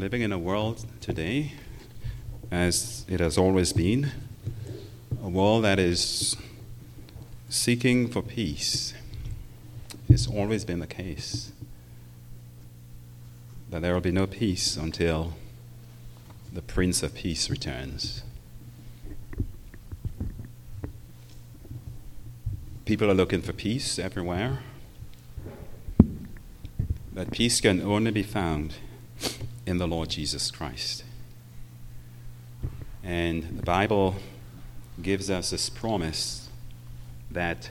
living in a world today, as it has always been, a world that is seeking for peace. It's always been the case that there will be no peace until the Prince of Peace returns. People are looking for peace everywhere, but peace can only be found in the Lord Jesus Christ. And the Bible gives us this promise that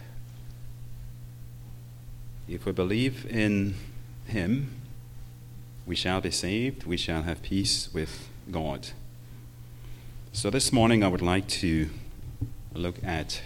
if we believe in Him, we shall be saved, we shall have peace with God. So this morning I would like to look at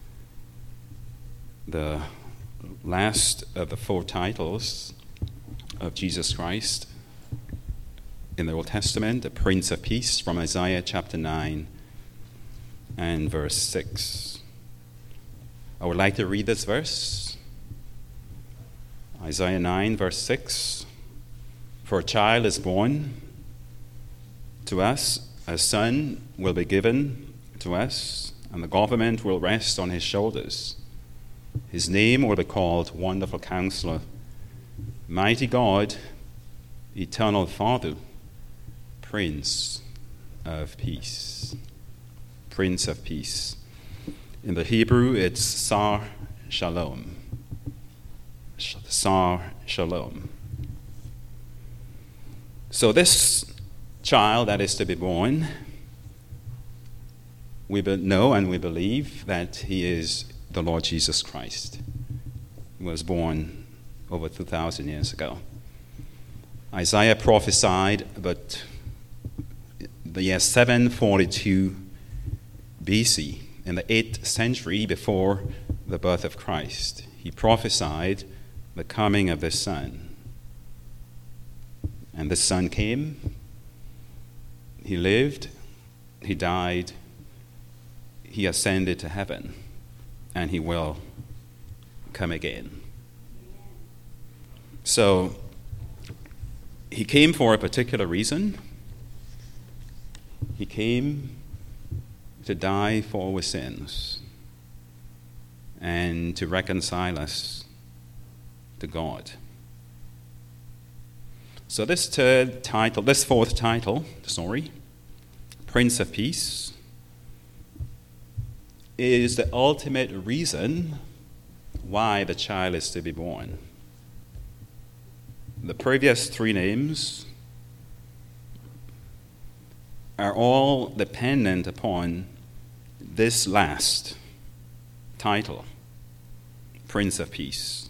the last of the 4 titles of Jesus Christ in the Old Testament, the Prince of Peace, from Isaiah chapter 9 and verse 6. I would like to read this verse. Isaiah 9 verse 6. For a child is born to us, a son will be given to us, and the government will rest on his shoulders. His name will be called Wonderful Counselor, Mighty God, Eternal Father, Prince of Peace. Prince of Peace. In the Hebrew, it's Sar Shalom. Sar Shalom. So this child that is to be born, we know and we believe that he is the Lord Jesus Christ. He was born over 2,000 years ago. Isaiah prophesied about the year 742 BC, in the 8th century before the birth of Christ. He prophesied the coming of this Son. And this Son came, he lived, he died, he ascended to heaven, and he will come again. So, he came for a particular reason. He came to die for our sins and to reconcile us to God. So this fourth title, Prince of Peace, is the ultimate reason why the child is to be born. The previous 3 names are all dependent upon this last title, Prince of Peace.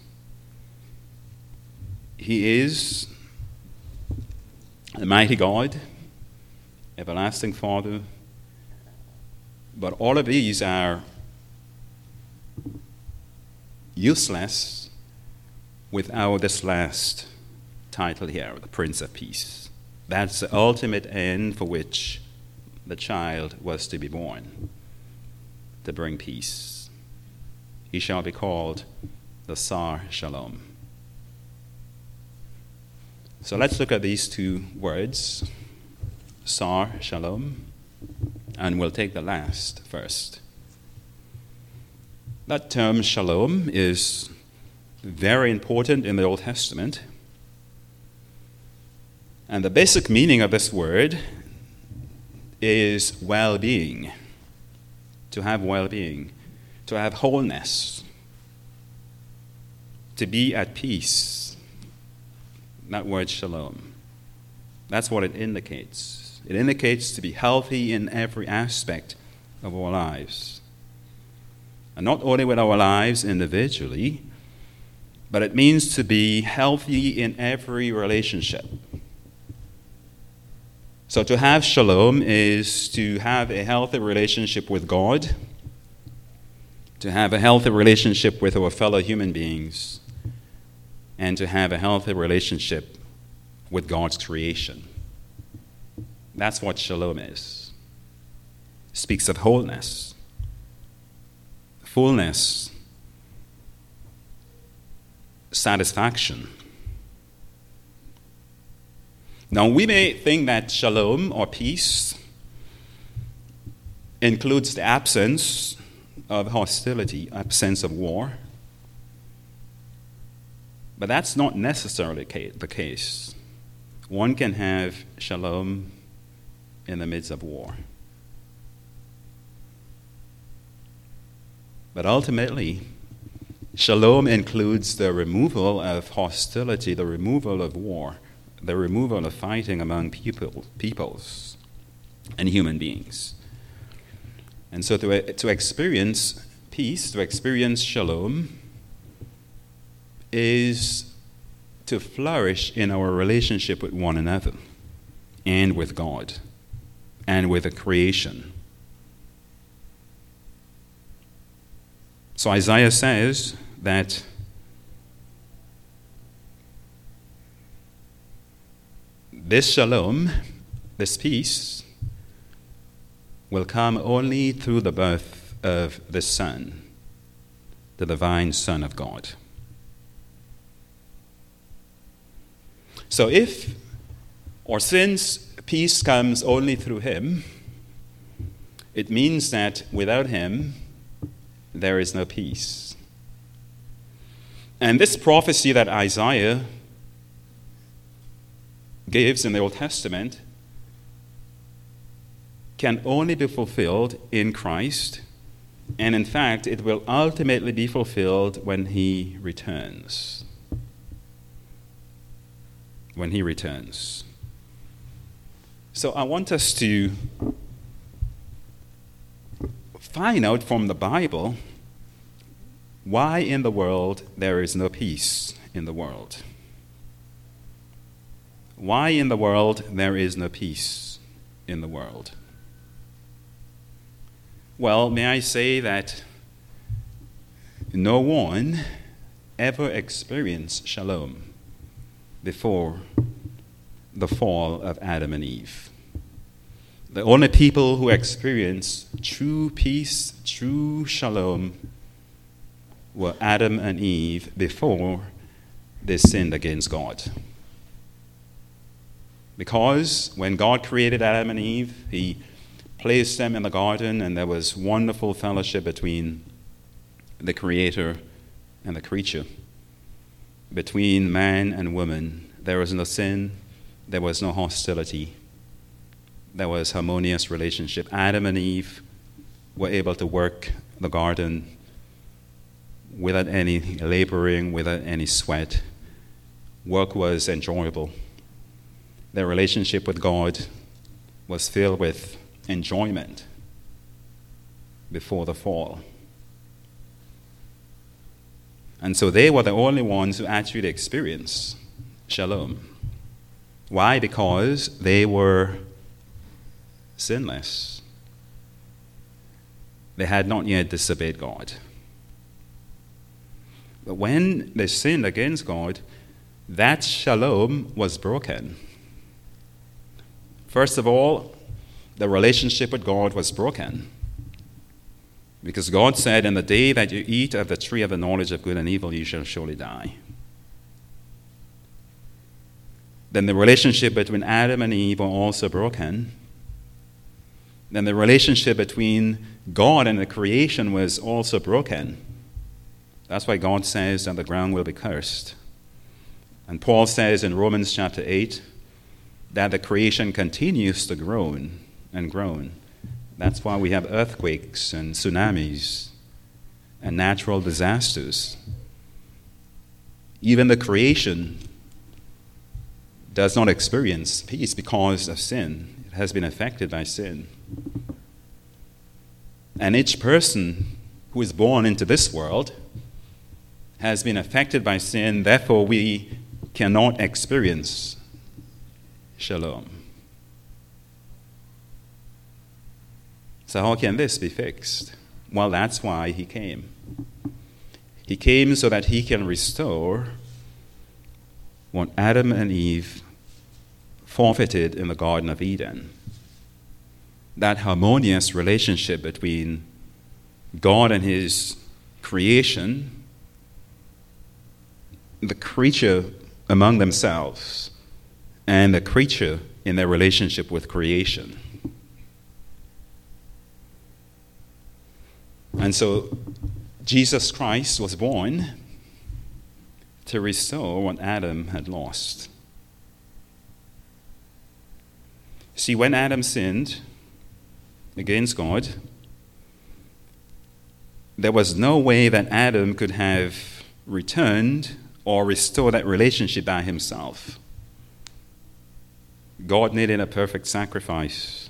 He is a mighty God, everlasting Father, but all of these are useless without this last title here, the Prince of Peace. That's the ultimate end for which the child was to be born, to bring peace. He shall be called the Sar Shalom. So let's look at these 2 words, Sar Shalom, and we'll take the last first. That term Shalom is very important in the Old Testament. And the basic meaning of this word is well-being, to have well-being, to have wholeness, to be at peace. That word shalom, that's what it indicates. It indicates to be healthy in every aspect of our lives. And not only with our lives individually, but it means to be healthy in every relationship. So to have shalom is to have a healthy relationship with God, to have a healthy relationship with our fellow human beings, and to have a healthy relationship with God's creation. That's what shalom is. It speaks of wholeness, fullness, satisfaction. Now, we may think that shalom or peace includes the absence of hostility, absence of war. But that's not necessarily the case. One can have shalom in the midst of war. But ultimately, shalom includes the removal of hostility, the removal of war, the removal of fighting among peoples and human beings. And so to experience peace, to experience shalom, is to flourish in our relationship with one another and with God and with the creation. So Isaiah says that this shalom, this peace, will come only through the birth of the Son, the divine Son of God. So if, or since peace comes only through him, it means that without him, there is no peace. And this prophecy that Isaiah gives in the Old Testament can only be fulfilled in Christ, and in fact, it will ultimately be fulfilled when he returns. When he returns. So I want us to find out from the Bible why in the world there is no peace in the world. Why in the world there is no peace in the world? Well, may I say that no one ever experienced shalom before the fall of Adam and Eve. The only people who experienced true peace, true shalom, were Adam and Eve before they sinned against God. Because when God created Adam and Eve, he placed them in the garden, and there was wonderful fellowship between the Creator and the creature. Between man and woman, there was no sin, there was no hostility, there was harmonious relationship. Adam and Eve were able to work the garden without any laboring, without any sweat. Work was enjoyable. Their relationship with God was filled with enjoyment before the fall. And so they were the only ones who actually experienced shalom. Why? Because they were sinless. They had not yet disobeyed God. But when they sinned against God, that shalom was broken. First of all, the relationship with God was broken. Because God said, "In the day that you eat of the tree of the knowledge of good and evil, you shall surely die." Then the relationship between Adam and Eve were also broken. Then the relationship between God and the creation was also broken. That's why God says that the ground will be cursed. And Paul says in Romans chapter 8 that the creation continues to groan and groan. That's why we have earthquakes and tsunamis and natural disasters. Even the creation does not experience peace because of sin. It has been affected by sin. And each person who is born into this world has been affected by sin. Therefore, we cannot experience shalom. So how can this be fixed? Well, that's why he came. He came so that he can restore what Adam and Eve forfeited in the Garden of Eden. That harmonious relationship between God and his creation, the creature among themselves, and the creature in their relationship with creation. And so Jesus Christ was born to restore what Adam had lost. See, when Adam sinned against God, there was no way that Adam could have returned or restored that relationship by himself. God needed a perfect sacrifice.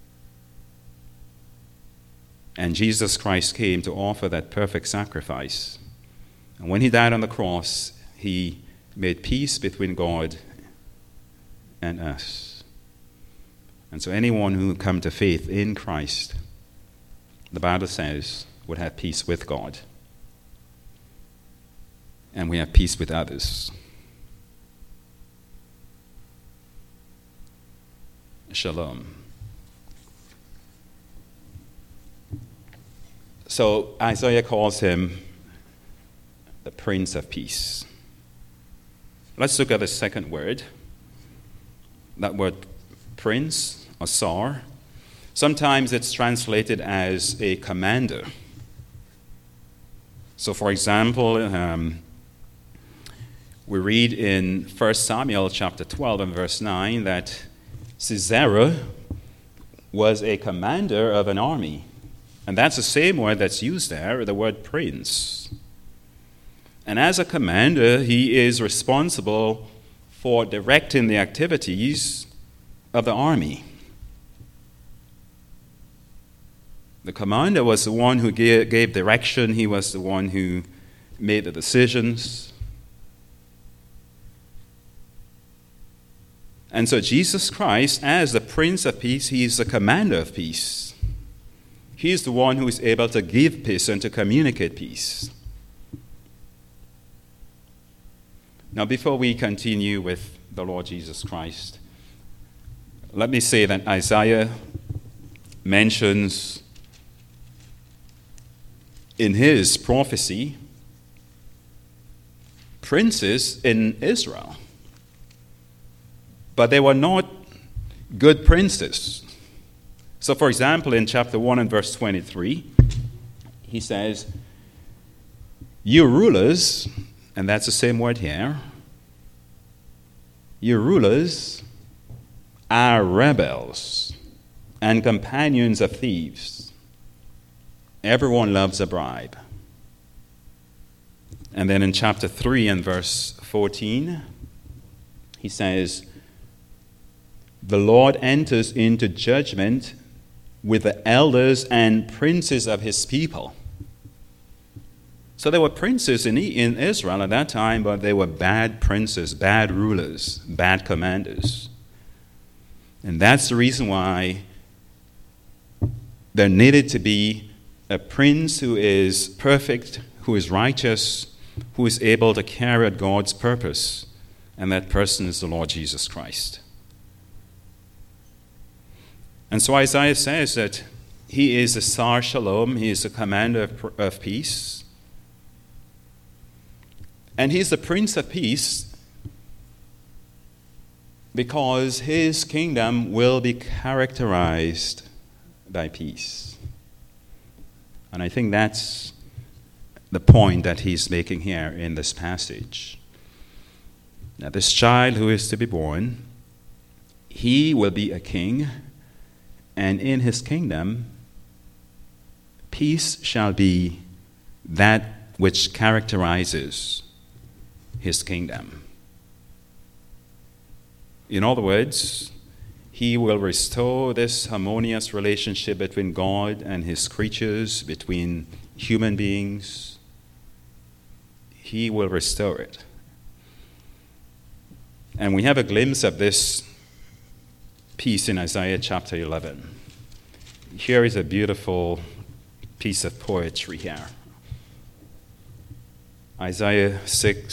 And Jesus Christ came to offer that perfect sacrifice. And when he died on the cross, he made peace between God and us. And so anyone who would come to faith in Christ, the Bible says, would have peace with God. And we have peace with others. Shalom. So Isaiah calls him the Prince of Peace. Let's look at the second word. That word prince or Tsar. Sometimes it's translated as a commander. So for example, we read in 1 Samuel chapter 12 and verse 9 that Sisera was a commander of an army. And that's the same word that's used there, the word prince. And as a commander, he is responsible for directing the activities of the army. The commander was the one who gave direction. He was the one who made the decisions. And so Jesus Christ, as the Prince of Peace, he is the commander of peace. He is the one who is able to give peace and to communicate peace. Now, before we continue with the Lord Jesus Christ, let me say that Isaiah mentions in his prophecy princes in Israel. But they were not good princes. So, for example, in chapter 1 and verse 23, he says, "You rulers," and that's the same word here, "you rulers are rebels and companions of thieves. Everyone loves a bribe." And then in chapter 3 and verse 14, he says, "The Lord enters into judgment with the elders and princes of his people." So there were princes in Israel at that time, but they were bad princes, bad rulers, bad commanders. And that's the reason why there needed to be a prince who is perfect, who is righteous, who is able to carry out God's purpose. And that person is the Lord Jesus Christ. And so Isaiah says that he is the Sar Shalom, he is the commander of peace. And he's the Prince of Peace because his kingdom will be characterized by peace. And I think that's the point that he's making here in this passage. Now, this child who is to be born, he will be a king, and in his kingdom, peace shall be that which characterizes his kingdom. In other words, he will restore this harmonious relationship between God and his creatures, between human beings. He will restore it. And we have a glimpse of this piece in Isaiah chapter 11. Here is a beautiful piece of poetry here. Isaiah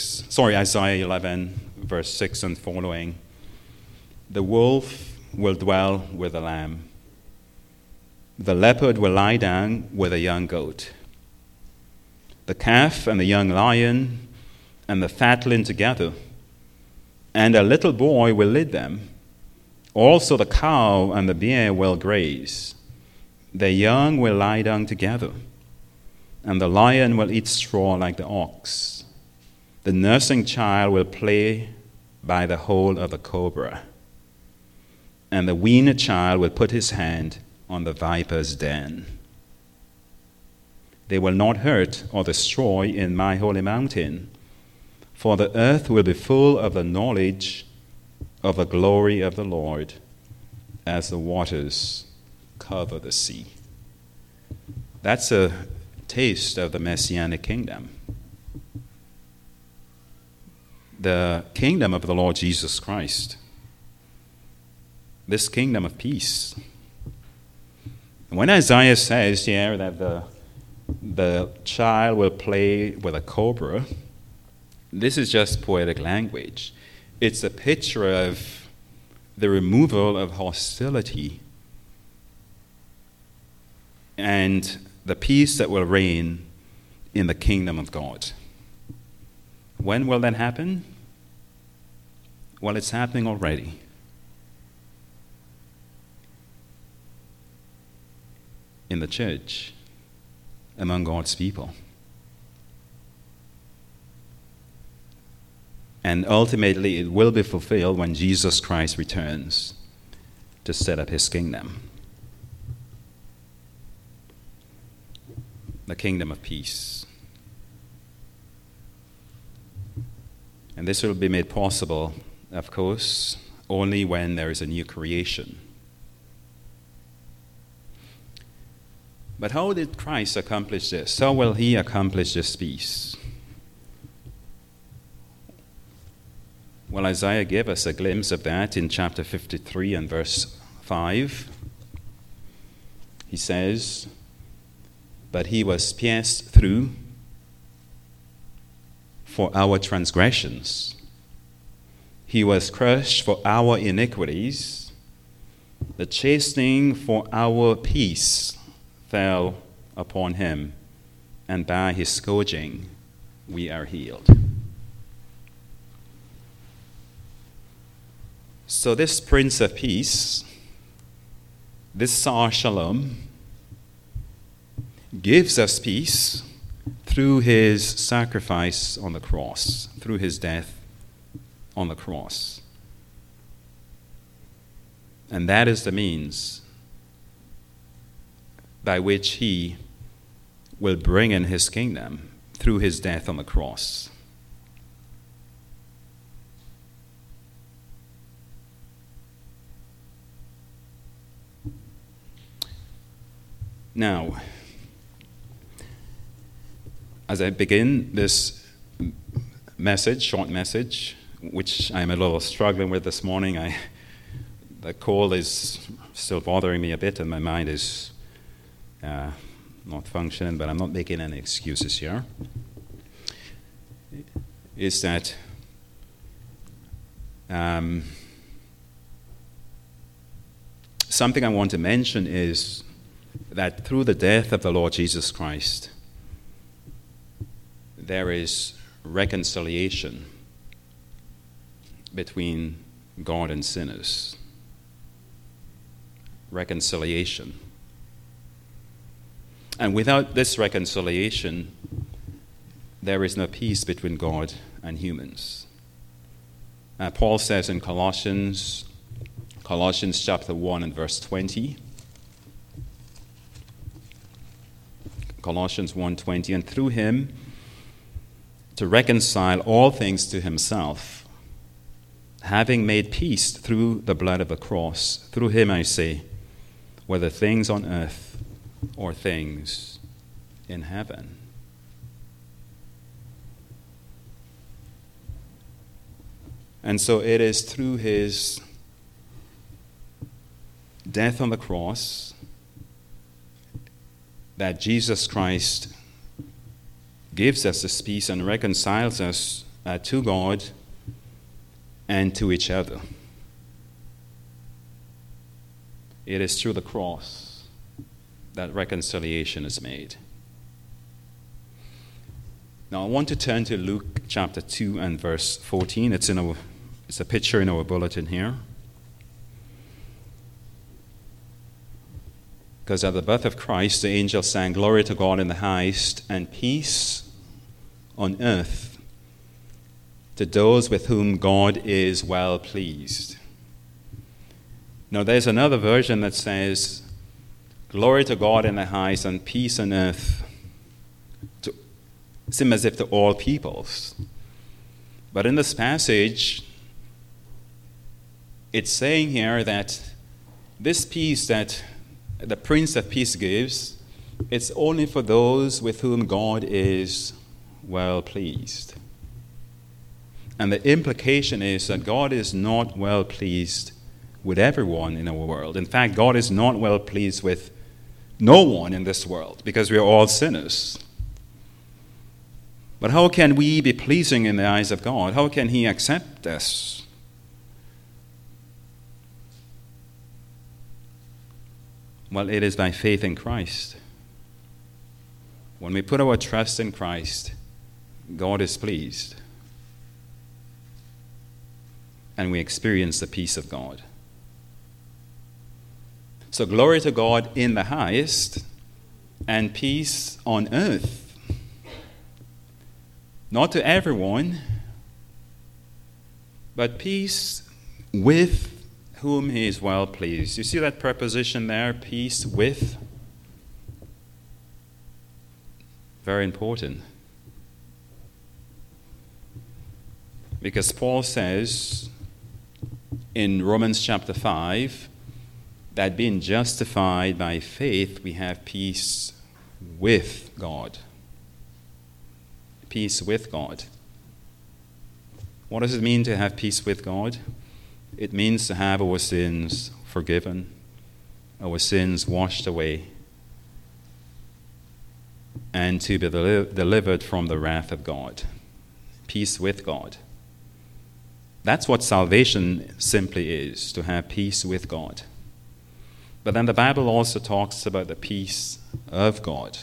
11, verse 6 and following. "The wolf will dwell with the lamb. The leopard will lie down with a young goat. The calf and the young lion and the fatling together, and a little boy will lead them. Also the cow and the bear will graze. The young will lie down together, and the lion will eat straw like the ox. The nursing child will play by the hole of the cobra, and the weaned child will put his hand on the viper's den. They will not hurt or destroy in my holy mountain, for the earth will be full of the knowledge of the glory of the Lord as the waters cover the sea. That's a taste of the Messianic kingdom. The kingdom of the Lord Jesus Christ. This kingdom of peace. When Isaiah says here that the child will play with a cobra, this is just poetic language. It's a picture of the removal of hostility and the peace that will reign in the kingdom of God. When will that happen? Well, it's happening already. In the church, among God's people. And ultimately, it will be fulfilled when Jesus Christ returns to set up his kingdom. The kingdom of peace. And this will be made possible, of course, only when there is a new creation. But how did Christ accomplish this? How will he accomplish this peace? Well, Isaiah gave us a glimpse of that in chapter 53 and verse 5. He says, "But he was pierced through for our transgressions. He was crushed for our iniquities. The chastening for our peace fell upon him, and by his scourging we are healed." So this Prince of Peace, this Sar Shalom, gives us peace through his sacrifice on the cross, through his death on the cross. And that is the means by which he will bring in his kingdom through his death on the cross. Now, as I begin this message, short message, which I'm a little struggling with this morning, the cold is still bothering me a bit, and my mind is not functioning, but I'm not making any excuses here, is that something I want to mention is that through the death of the Lord Jesus Christ, there is reconciliation between God and sinners. Reconciliation. And without this reconciliation, there is no peace between God and humans. Paul says in Colossians chapter 1 and verse 20, Colossians 1:20, "And through him to reconcile all things to himself, having made peace through the blood of the cross. Through him, I say, whether things on earth or things in heaven." And so it is through his death on the cross that Jesus Christ gives us this peace and reconciles us to God and to each other. It is through the cross that reconciliation is made. Now I want to turn to Luke chapter 2 and verse 14. It's in It's a picture in our bulletin here. Because at the birth of Christ, the angels sang, "Glory to God in the highest, and peace on earth to those with whom God is well pleased." Now, there's another version that says, "Glory to God in the highest, and peace on earth," to seem as if to all peoples. But in this passage, it's saying here that this peace that the Prince of Peace gives, it's only for those with whom God is well pleased. And the implication is that God is not well pleased with everyone in our world. In fact, God is not well pleased with no one in this world because we are all sinners. But how can we be pleasing in the eyes of God? How can He accept us? Well, it is by faith in Christ. When we put our trust in Christ, God is pleased. And we experience the peace of God. So glory to God in the highest, and peace on earth. Not to everyone, but peace with whom He is well pleased. You see that preposition there, peace with? Very important. Because Paul says in Romans chapter 5 that being justified by faith, we have peace with God. Peace with God. What does it mean to have peace with God? It means to have our sins forgiven, our sins washed away, and to be delivered from the wrath of God. Peace with God. That's what salvation simply is, to have peace with God. But then the Bible also talks about the peace of God.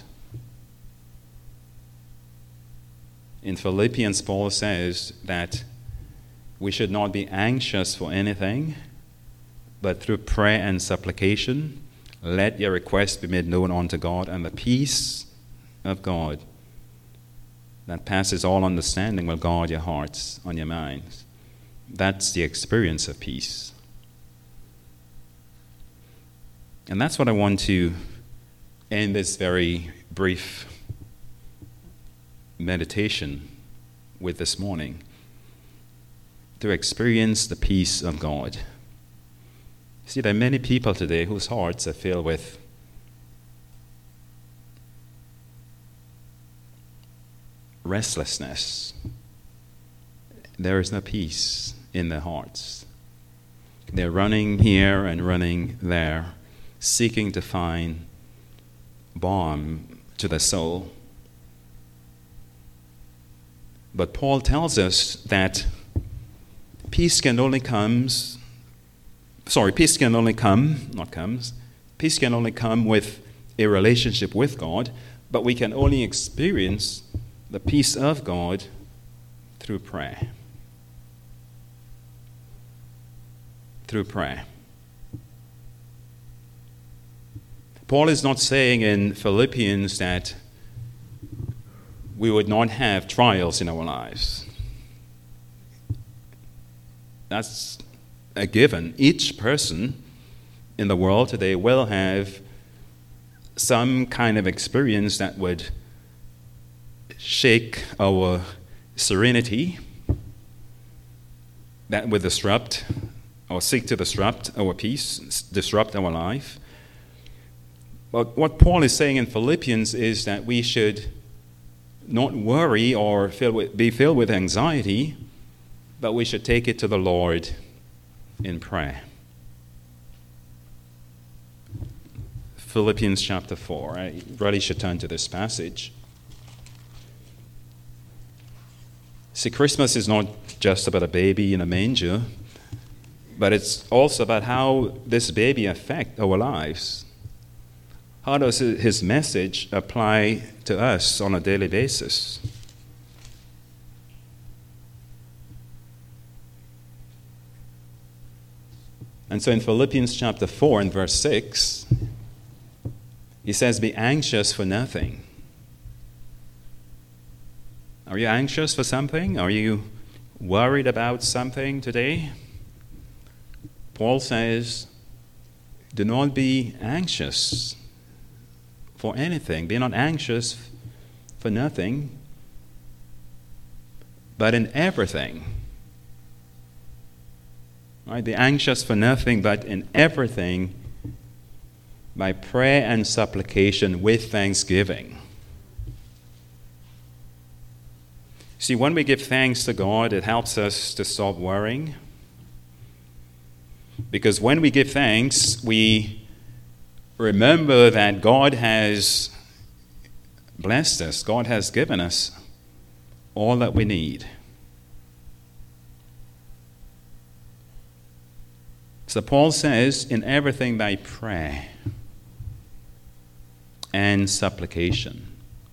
In Philippians, Paul says that we should not be anxious for anything, but through prayer and supplication, let your requests be made known unto God, and the peace of God that passes all understanding will guard your hearts and your minds. That's the experience of peace. And that's what I want to end this very brief meditation with this morning. To experience the peace of God. See, there are many people today whose hearts are filled with restlessness. There is no peace in their hearts. They're running here and running there, seeking to find balm to the soul. But Paul tells us that peace can only come with a relationship with God, but we can only experience the peace of God through prayer. Through prayer. Paul is not saying in Philippians that we would not have trials in our lives. That's a given. Each person in the world today will have some kind of experience that would shake our serenity, that would disrupt or seek to disrupt our peace, disrupt our life. But what Paul is saying in Philippians is that we should not worry or be filled with anxiety, but we should take it to the Lord in prayer. Philippians chapter 4. I really should turn to this passage. See, Christmas is not just about a baby in a manger, but it's also about how this baby affects our lives. How does his message apply to us on a daily basis? And so in Philippians chapter 4 and verse 6, he says, be anxious for nothing. Are you anxious for something? Are you worried about something today? Paul says, do not be anxious for anything. Be not anxious for nothing, but in everything. Right? Be anxious for nothing, but in everything, by prayer and supplication with thanksgiving. See, when we give thanks to God, it helps us to stop worrying. Because when we give thanks, we remember that God has blessed us. God has given us all that we need. So Paul says, in everything by prayer and supplication,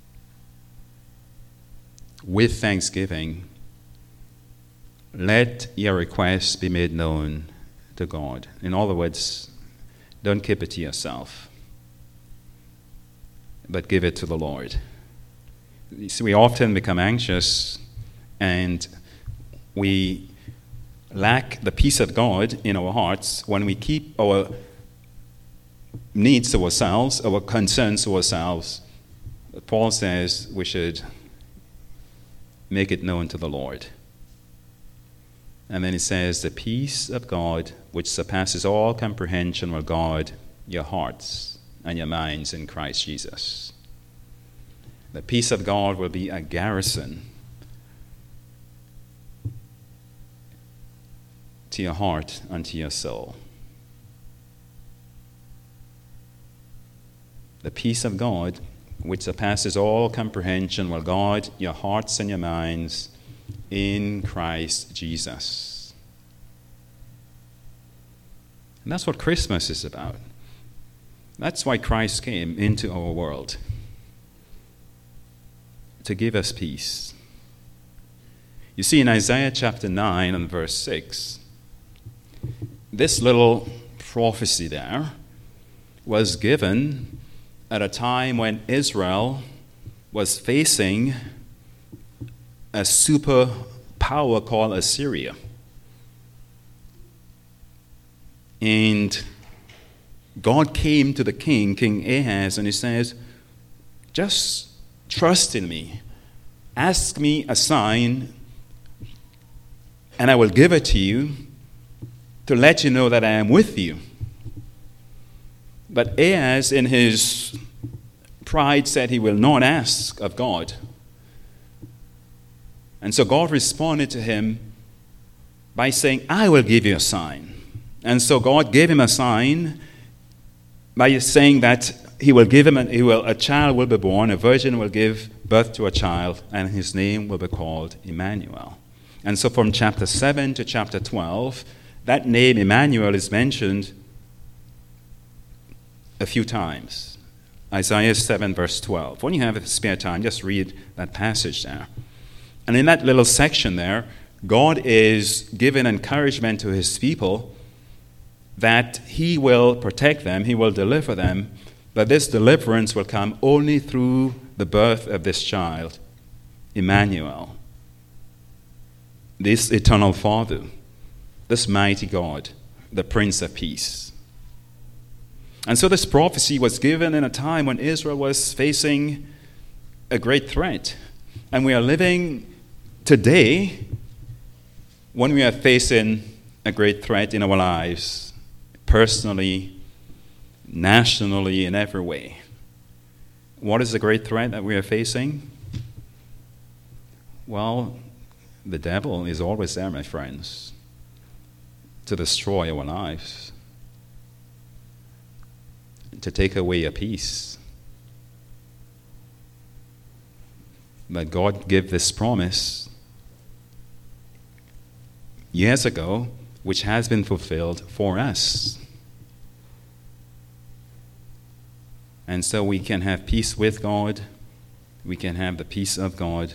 with thanksgiving, let your requests be made known to God. In other words, don't keep it to yourself, but give it to the Lord. You see, we often become anxious and we lack the peace of God in our hearts when we keep our needs to ourselves, our concerns to ourselves. Paul says we should make it known to the Lord. And then he says, the peace of God, which surpasses all comprehension, will guard your hearts and your minds in Christ Jesus. The peace of God will be a garrison to your heart and to your soul. The peace of God, which surpasses all comprehension, will guard your hearts and your minds in Christ Jesus. And that's what Christmas is about. That's why Christ came into our world, to give us peace. You see, in Isaiah chapter 9 and verse 6, this little prophecy there was given at a time when Israel was facing a superpower called Assyria. And God came to the king, King Ahaz, and he says, just trust in me. Ask me a sign, and I will give it to you to let you know that I am with you. But Ahaz, in his pride, said he will not ask of God. And so God responded to him by saying, I will give you a sign. And so God gave him a sign by saying that a child will be born, a virgin will give birth to a child, and his name will be called Emmanuel. And so from chapter 7 to chapter 12, that name Emmanuel is mentioned a few times. Isaiah 7 verse 12. When you have spare time, just read that passage there. And in that little section there, God is giving encouragement to his people that he will protect them, he will deliver them, but this deliverance will come only through the birth of this child, Emmanuel, this eternal Father, this mighty God, the Prince of Peace. And so this prophecy was given in a time when Israel was facing a great threat. And we are living today when we are facing a great threat in our lives, personally, nationally, in every way. What is the great threat that we are facing? Well, the devil is always there, my friends, to destroy our lives, to take away your peace. But God gave this promise years ago, which has been fulfilled for us. And so we can have peace with God. We can have the peace of God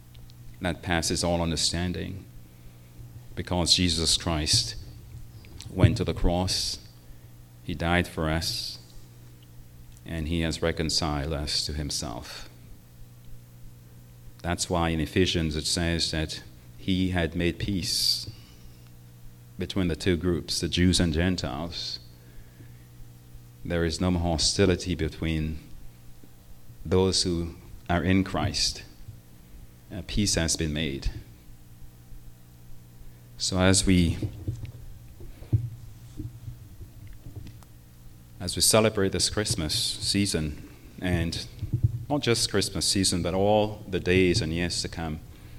that passes all understanding, because Jesus Christ went to the cross. He died for us, and he has reconciled us to himself. That's why in Ephesians it says that he had made peace between the two groups, the Jews and Gentiles. There is no more hostility between those who are in Christ. Peace has been made. So as we celebrate this Christmas season, and not just Christmas season, but all the days and years to come,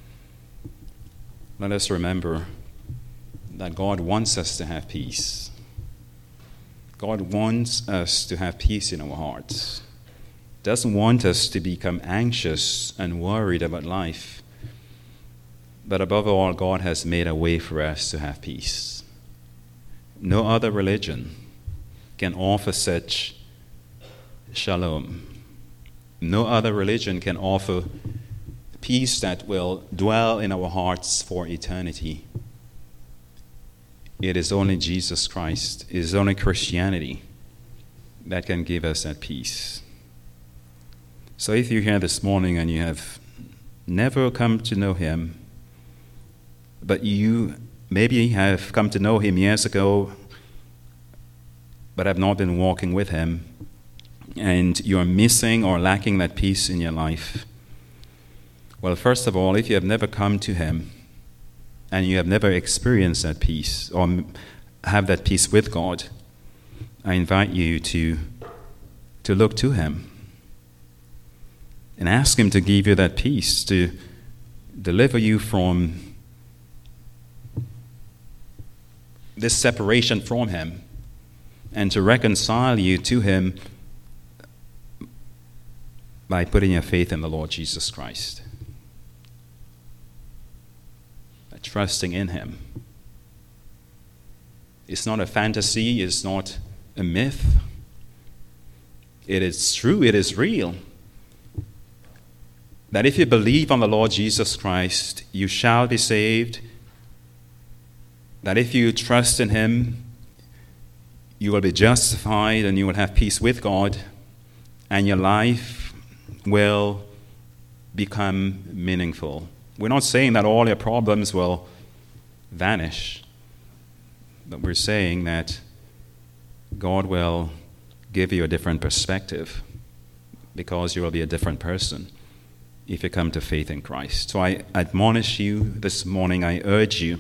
let us remember that God wants us to have peace. God wants us to have peace in our hearts. Doesn't want us to become anxious and worried about life. But above all, God has made a way for us to have peace. No other religion can offer such shalom. No other religion can offer peace that will dwell in our hearts for eternity. It is only Jesus Christ, it is only Christianity that can give us that peace. So if you're here this morning and you have never come to know him, but you maybe have come to know him years ago, but have not been walking with him, and you're missing or lacking that peace in your life, well, first of all, if you have never come to him, and you have never experienced that peace or have that peace with God, I invite you to look to him and ask him to give you that peace, to deliver you from this separation from him, and to reconcile you to him by putting your faith in the Lord Jesus Christ. Trusting in him. It's not a fantasy, it's not a myth. It is true, it is real. That if you believe on the Lord Jesus Christ, you shall be saved. That if you trust in him, you will be justified and you will have peace with God, and your life will become meaningful. We're not saying that all your problems will vanish, but we're saying that God will give you a different perspective because you will be a different person if you come to faith in Christ. So I admonish you this morning, I urge you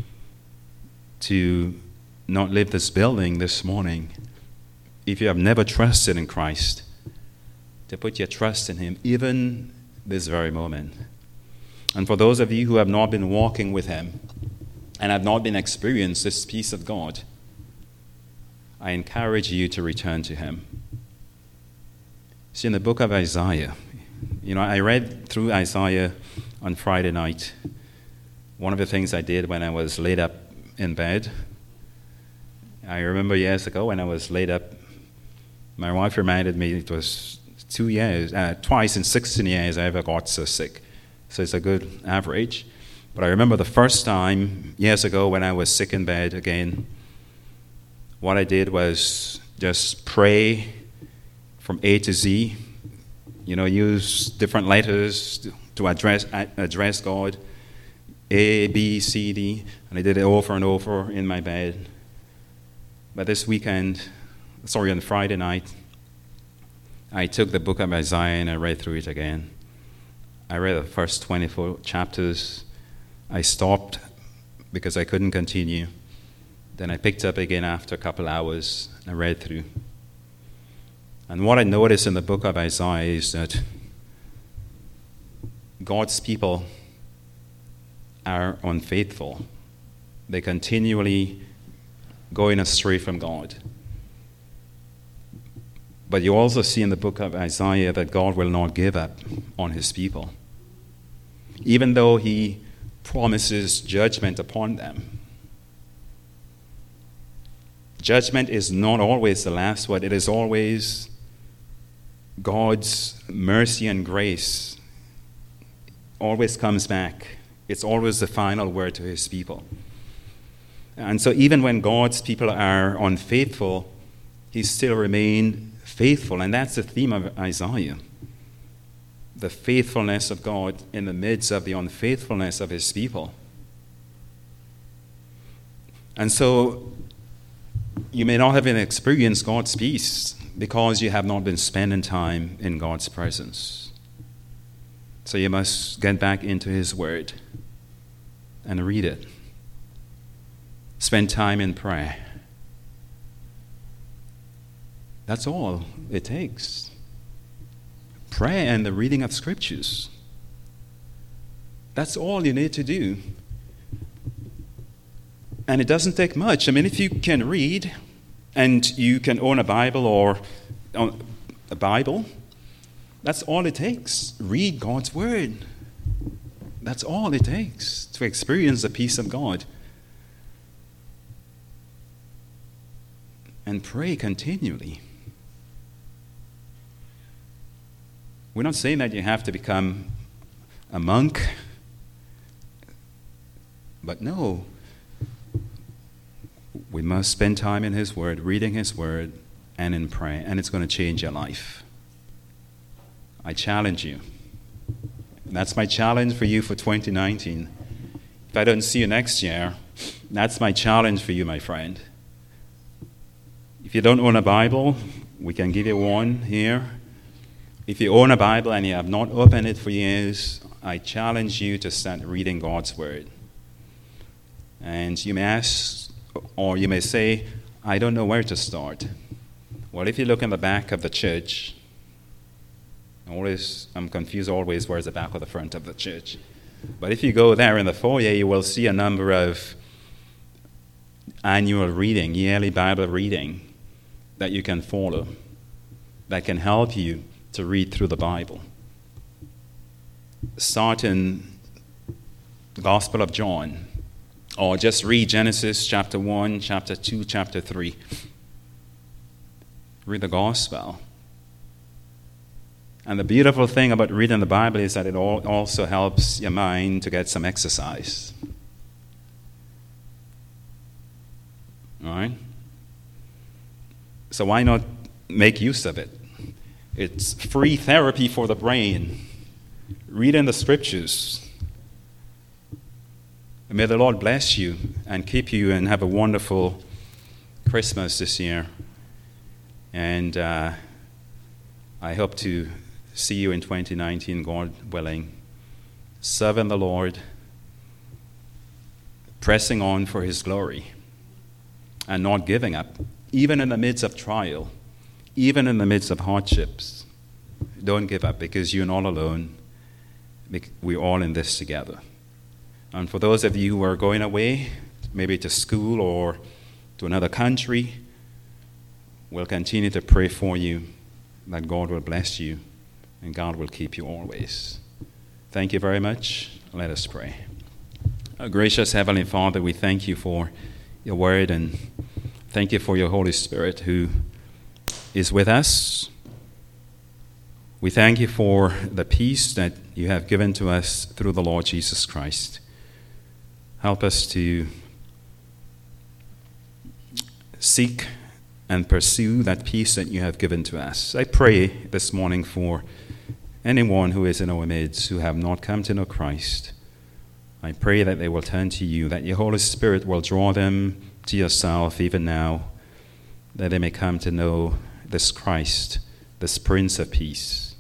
to not leave this building this morning if you have never trusted in Christ, to put your trust in him even this very moment. And for those of you who have not been walking with him and have not been experiencing this peace of God, I encourage you to return to him. See, in the book of Isaiah, I read through Isaiah on Friday night. One of the things I did when I was laid up in bed, I remember years ago when I was laid up, my wife reminded me it was twice in 16 years I ever got so sick. So it's a good average. But I remember the first time, years ago, when I was sick in bed again, what I did was just pray from A to Z, use different letters to address God, A, B, C, D, and I did it over and over in my bed. But on Friday night, I took the book of Isaiah and I read through it again. I read the first 24 chapters. I stopped because I couldn't continue. Then I picked up again after a couple hours and read through. And what I noticed in the book of Isaiah is that God's people are unfaithful. They continually going astray from God. But you also see in the book of Isaiah that God will not give up on his people, even though he promises judgment upon them. Judgment is not always the last word. It is always God's mercy and grace always comes back. It's always the final word to his people. And so even when God's people are unfaithful, he still remains faithful. And that's the theme of Isaiah. The faithfulness of God in the midst of the unfaithfulness of his people. And so you may not have experienced God's peace because you have not been spending time in God's presence. So you must get back into his word and read it. Spend time in prayer. That's all it takes. Prayer and the reading of scriptures. That's all you need to do. And it doesn't take much. I mean, if you can read and you can own a Bible or a Bible, that's all it takes. Read God's word. That's all it takes to experience the peace of God. And pray continually. We're not saying that you have to become a monk, but no. We must spend time in his word, reading his word, and in prayer, and it's going to change your life. I challenge you. That's my challenge for you for 2019. If I don't see you next year, that's my challenge for you, my friend. If you don't own a Bible, we can give you one here. If you own a Bible and you have not opened it for years, I challenge you to start reading God's word. And you may ask, or you may say, I don't know where to start. Well, if you look in the back of the church, I'm confused always where's the back or the front of the church. But if you go there in the foyer, you will see a number of annual reading, yearly Bible reading that you can follow, that can help you to read through the Bible. Start in the Gospel of John, or just read Genesis chapter 1, chapter 2, chapter 3. Read the Gospel. And the beautiful thing about reading the Bible is that it also helps your mind to get some exercise. All right? So why not make use of it? It's free therapy for the brain. Reading the scriptures. And may the Lord bless you and keep you and have a wonderful Christmas this year. And I hope to see you in 2019, God willing, serving the Lord, pressing on for his glory, and not giving up, even in the midst of trial, even in the midst of hardships. Don't give up, because you're not alone. We're all in this together. And for those of you who are going away, maybe to school or to another country, we'll continue to pray for you, that God will bless you and God will keep you always. Thank you very much. Let us pray. Our gracious Heavenly Father, we thank you for your word, and thank you for your Holy Spirit who is with us. We thank you for the peace that you have given to us through the Lord Jesus Christ. Help us to seek and pursue that peace that you have given to us. I pray this morning for anyone who is in our midst who have not come to know Christ. I pray that they will turn to you, that your Holy Spirit will draw them to yourself even now, that they may come to know this Christ, this Prince of Peace,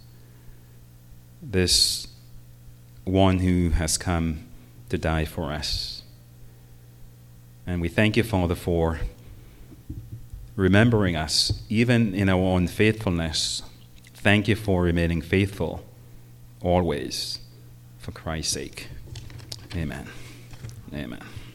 this one who has come to die for us. And we thank you, Father, for remembering us, even in our unfaithfulness. Thank you for remaining faithful always, for Christ's sake. Amen. Amen.